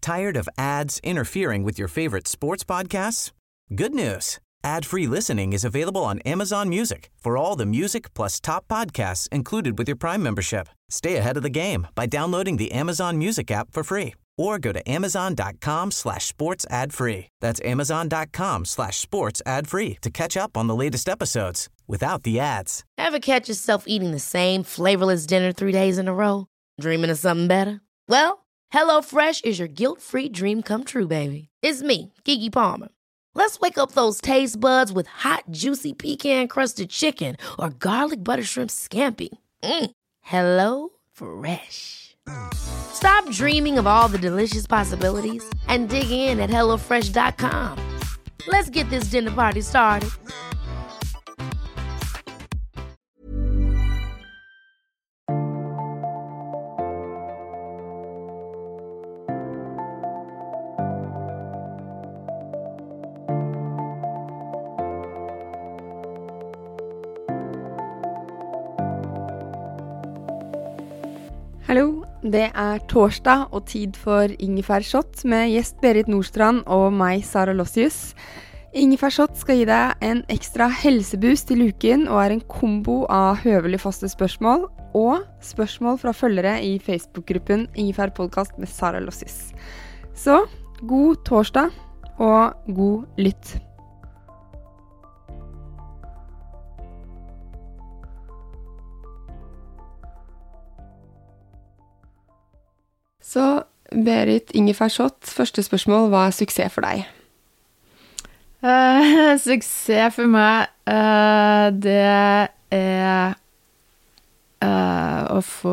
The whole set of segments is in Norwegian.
Tired of ads interfering with your favorite sports podcasts? Good news. Ad-free listening is available on Amazon Music for all the music plus top podcasts included with your Prime membership. Stay ahead of the game by downloading the Amazon Music app for free or go to amazon.com/sports ad free. That's amazon.com/sports ad free to catch up on the latest episodes without the ads. Ever catch yourself eating the same flavorless dinner 3 days in a row? Dreaming of something better? Well, HelloFresh is your guilt-free dream come true, baby. It's me, Keke Palmer. Let's wake up those taste buds with hot, juicy pecan-crusted chicken or garlic butter shrimp scampi. Hello Fresh. Stop dreaming of all the delicious possibilities and dig in at HelloFresh.com. Let's get this dinner party started. Hallo, det torsdag og tid for ingefærshot med gjest Berit Nordstrand og meg, Sara Lossius. Ingefærshot skal gi deg en ekstra helseboost til uken og en kombo av høvelig faste spørsmål og spørsmål fra følgere i Facebook-gruppen Ingefær Podcast med Sara Lossius. Så, god torsdag og god lytt. Så Berit, ingefærshot, første spørsmål, hva suksess for deg? Suksess for meg, det å få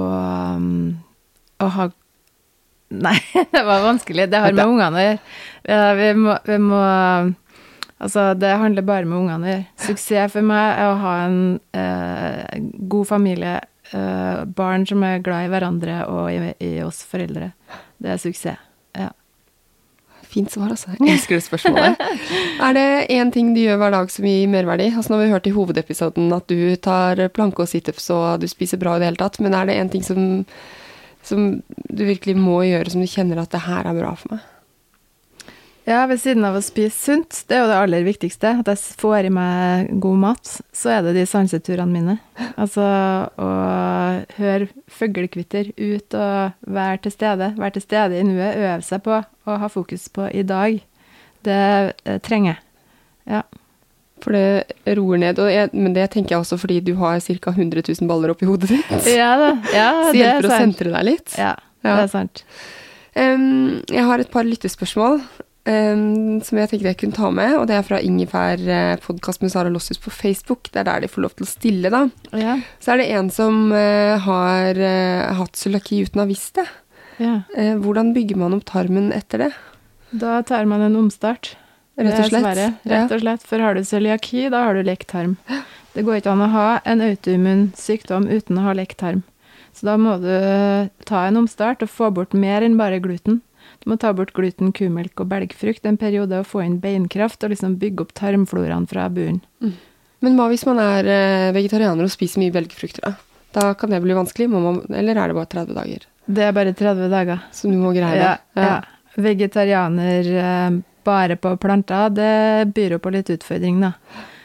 å ha Nei, det var vanskelig. Det har med ungene å gjøre. Vi må altså, det handler bare med ungene å gjøre. Suksess for meg å ha en god familie, barn som glad i hverandre og i oss foreldre. Det suksess, ja. Fint svar, altså. Jeg elsker det spørsmålet. Det en ting du gjør hver dag som gir merverdi? Altså, nå har vi hørt i hovedepisoden at du tar planke og sit-ups og du spiser bra i det hele tatt, men det en ting som du virkelig må gjøre, som du kjenner at det her bra for meg? Ja, ved siden av å spise sunt, det jo det aller viktigste, at jeg får i meg god mat, så det de sanseturene mine. Altså, å høre fuglekvitter ut og være til stede i nuet, øve seg på, og ha fokus på i dag. Det trenger jeg, ja. For det roer ned, men det tenker jeg også fordi du har cirka 100 000 baller oppi hodet ditt. Ja da, ja, så hjelper å sentre deg litt. Ja, det sant. Jeg har et par lyttespørsmål som jeg tenkte jeg kunne ta med, og det fra Ingefær podcast med Sara Lossius på Facebook. Det der de får lov til å stille da. Ja. Så det en som har hatt cøliaki uten å ha visst det. Ja. Hvordan bygger man opp tarmen etter det? Da tar man en omstart. Rett og slett? Rett og slett, for har du cøliaki, da har du lekktarm. Det går ikke an å ha en autoimmun sykdom uten å ha lekktarm. Så da må du ta en omstart og få bort mer enn bare gluten. Du må ta bort gluten, kumelk og belgfrukt en periode og få inn beinkraft og liksom bygge opp tarmfloraen fra bunnen. Men hva hvis man vegetarianer og spiser mye belgfrukter da? Da kan det bli vanskelig, eller det bare 30 dager? Det bare 30 dager. Så du må greie det? Ja. Vegetarianer bare på planter, det byr på litt utfordring da.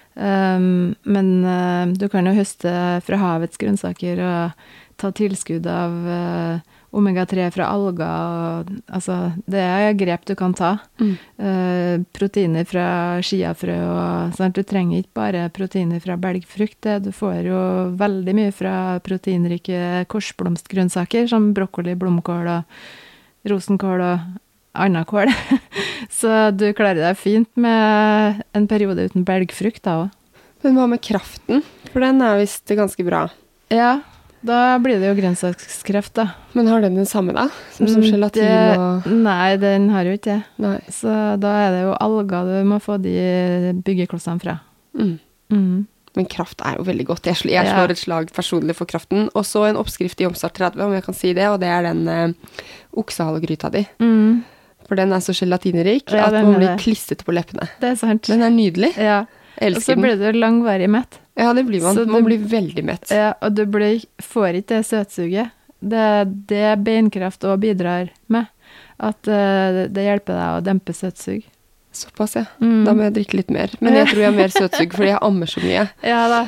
Men du kan jo høste fra havets grønnsaker og ta tilskudd av omega-3 fra alger, og, altså, det grep du kan ta. Proteiner fra chiafrø, og sånn. Du trenger ikke bare proteiner fra belgfrukt, du får jo veldig mye fra proteinrike korsblomstgrønnsaker, som brokkoli, blomkål og rosenkål og annen kål. Så du klarer deg fint med en periode uten belgfrukt da også. Men hva med kraften? For den visst ganske bra. Ja, da blir det jo grønnsakskreft da. Men har den samme da? Som gelatin og... Nei, den har jo ikke det. Nei. Så da det jo alger du må få de byggeklossene fra. Men kraft jo veldig godt. Jeg slår et slag personlig for kraften. Og så en oppskrift i Omstart 30, om jeg kan si det, og det den oksehalegryta di. For den så gelatinerik at man blir klistret på leppene. Det sant. Den nydelig. Ja. Og så blir du langvarig mett. Ja, det blir man. Man blir veldig mett. Ja, og du får ikke det søtsuget. Det beinkraft også bidrar med. At det hjelper deg å dempe søtsug. Såpass, ja. Da må jeg drikke litt mer. Men jeg tror jeg har mer søtsug, fordi jeg ammer så mye. Ja da.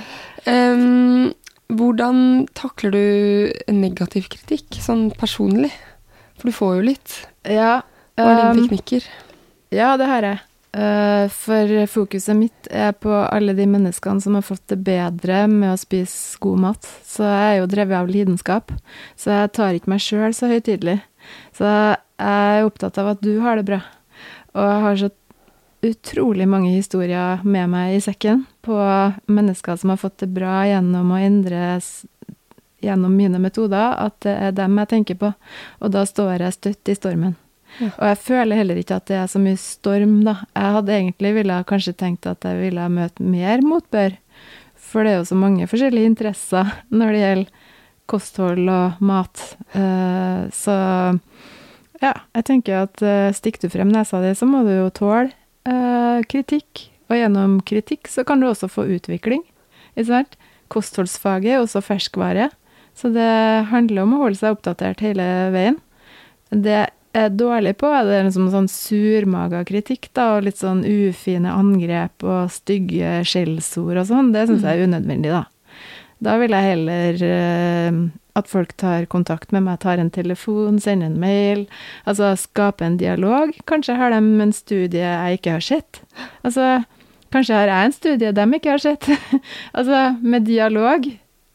Hvordan takler du negativ kritikk, sånn personlig? For du får jo litt. Ja. Hva er dine teknikker? Ja, det har jeg. For fokuset mitt er på alle de menneskene som har fått det bedre med å spise god mat. Så jeg er jo drevet av lidenskap, så jeg tar ikke meg selv så høytidelig. Så jeg er opptatt av at du har det bra. Og jeg har så utrolig mange historier med meg i sekken på mennesker som har fått det bra gjennom å endres gjennom mine metoder, at det er dem jeg tenker på. Og da står jeg støtt i stormen. Ja. Og jeg føler heller ikke at det er så mye storm, da. Jeg hadde egentlig kanskje tenkt at jeg ville møte mer motbør, for det er jo så mange forskjellige interesser når det gjelder kosthold og mat. Så ja, jeg tenker at stikker du frem nesa di, så må du jo tåle kritikk. Og gjennom kritikk så kan du også få utvikling, ikke sant? Kostholdsfaget er også ferskvare, så det handler om å holde seg oppdatert hele veien. Det er dårlig på, det er liksom sånn surmaga kritikk da, og litt sånn ufine angrep og stygge skjellsord og sånn, det synes jeg er unødvendig da. Da vil jeg heller at folk tar kontakt med meg, tar en telefon, sender en mail, altså skape en dialog. Kanskje har de en studie jeg ikke har sett. Altså, kanskje har jeg en studie de ikke har sett. Altså, med dialog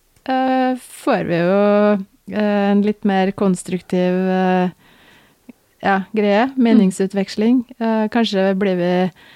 får vi jo en litt mer konstruktiv greie, meningsutveksling. Kanskje blir vi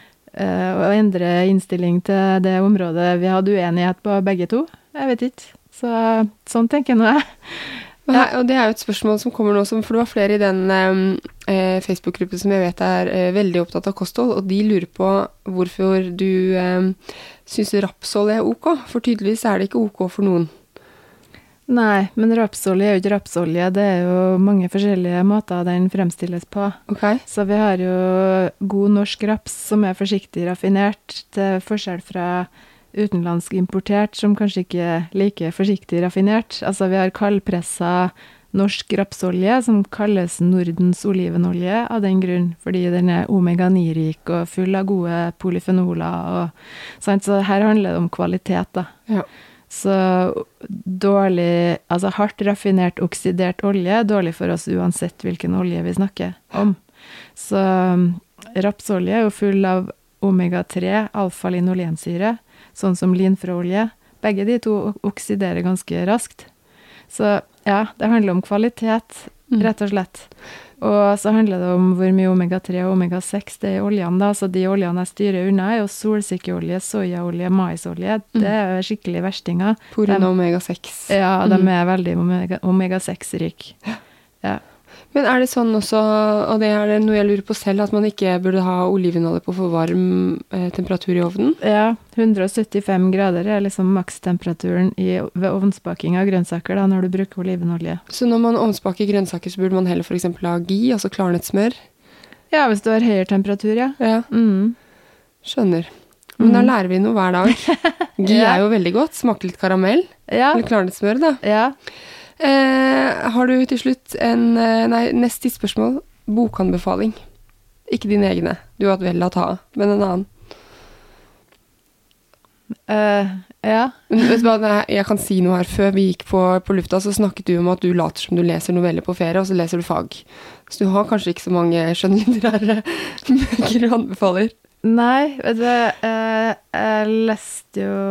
å endre innstilling til det området vi hadde uenighet på begge to. Jeg vet ikke. Så, sånn tenker jeg nå. Ja. Og det er jo et spørsmål som kommer nå, for du har flere i den Facebook-gruppen som jeg vet er veldig opptatt av kosthold, og de lurer på hvorfor du synes rapsolje er ok, for tydeligvis er det ikke ok for noen. Nei, men rapsolje er jo ikke rapsolje, det er jo mange forskjellige måter den fremstilles på. Okay. Så vi har jo god norsk raps som er forsiktig raffinert, til forskjell fra utenlandsk importert, som kanskje ikke er like forsiktig raffinert. Altså vi har kaldpressa norsk rapsolje, som kalles Nordens olivenolje av den grunn, fordi den er omega-9-rik og full av gode polyfenoler. Så her handler det om kvalitet da. Ja. Så dårlig, altså hardt raffinert oksidert olje, dårlig for oss uansett hvilken olje vi snakker om. Så rapsolje er jo full av omega-3, alfa-linolensyre, sånn som linfrøolje. Begge de to oksiderer ganske raskt. Så ja, det handler om kvalitet, rett og slett. Og så handler det om hvor mye omega-3 og omega-6 det er i oljene da. Så de oljene jeg styrer unna er jo solsikkeolje, sojaolje, maisolje. Det er skikkelig verstinger. På grunn av omega-6. Ja, de er veldig omega-6-rik. Ja. Men er det sånn også, og det er noe jeg lurer på selv, at man ikke burde ha olivenolje på for varm temperatur i ovnen? Ja, 175 grader er liksom makstemperaturen ved ovnsbaking av grønnsaker da, når du bruker olivenolje. Så når man ovnsbaker grønnsaker, så burde man heller for eksempel ha ghee, altså klarnet smør? Ja, hvis du har høyere temperatur, ja. Ja. Skjønner. Men da lærer vi noe hver dag. Ghee er jo veldig godt, smaker litt karamell. Ja. Eller klarnet smør da. Ja. Har du til slutt neste spørsmål, bokanbefaling? Ikke dine egne, du har hatt vel å ta, men en annen. Ja. Men vet du hva, jeg kan si noe her. Før vi gikk på lufta, så snakket du om at du later som du leser noveller på ferie, og så leser du fag. Så du har kanskje ikke så mange skjønnlitterære bøker du anbefaler. Nei, vet du, jeg leste jo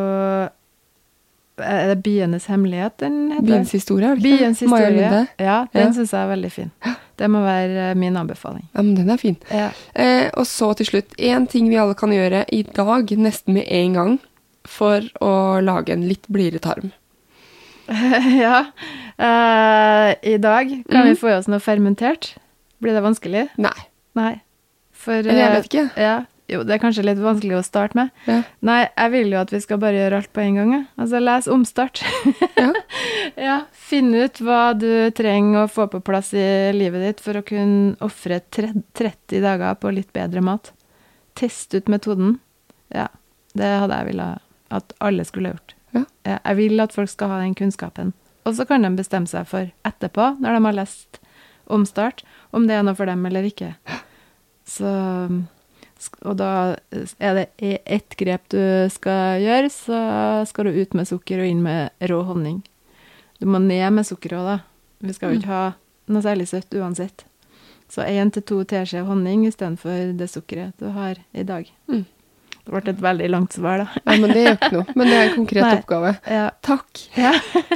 Bienes hemmelighet, den heter. Biens historie, er det ikke? Biens historie, ja, den Ja. synes jeg er veldig fin. Det må være min anbefaling. Ja, men den er fin. Ja. Og så til slutt, en ting vi alle kan gjøre i dag, nesten med en gang, for å lage en litt blidere tarm. Ja, i dag kan vi få i oss noe fermentert. Blir det vanskelig? Nei. Nei. For, Eller jeg vet ikke. Ja, jo, det er kanskje litt vanskelig å starte med. Ja. Nei, jeg vil jo at vi skal bare gjøre alt på en gang. Ja. Altså, les omstart. Ja. Ja, finn ut hva du trenger å få på plass i livet ditt for å kunne offre 30 dager på litt bedre mat. Test ut metoden. Ja, det hadde jeg villet at alle skulle gjort. Ja. Jeg vil at folk skal ha den kunnskapen. Og så kan de bestemme seg for etterpå, når de har lest omstart, om det er noe for dem eller ikke. Så, og da er det ett grep du skal gjøre, så skal du ut med sukker og inn med rå honning. Du må ned med sukker også da. Vi skal jo ikke ha noe særlig søtt uansett. Så 1 til 2 teskjeer honning i stedet for det sukkeret du har i dag. Det ble et veldig langt svar da. Ja, men det gjør ikke noe. Men det er en konkret oppgave. Ja. Takk. Ja.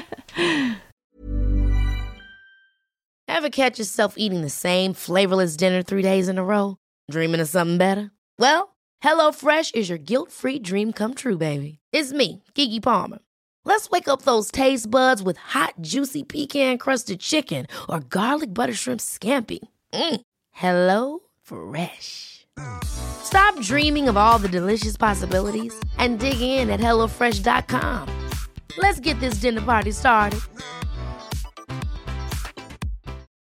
Ever catch yourself eating the same flavorless dinner 3 days in a row? Dreaming of something better? Well, HelloFresh is your guilt-free dream come true, baby. It's me, Keke Palmer. Let's wake up those taste buds with hot, juicy pecan-crusted chicken or garlic butter shrimp scampi. Hello Fresh. Stop dreaming of all the delicious possibilities and dig in at HelloFresh.com. Let's get this dinner party started.